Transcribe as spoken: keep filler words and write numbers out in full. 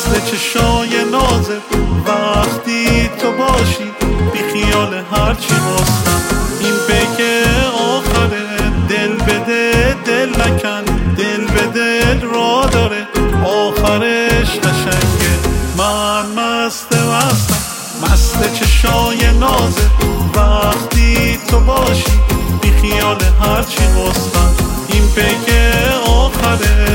مست چشای نازه وقتی تو باشی بی خیال هرچی هستم. این پیک آخره دل بده دل نکن، دل به دل را داره آخرش قشنگه. من مست مستم مست چشای نازه وقتی تو باشی بی خیال هرچی هستم. این پیک آخره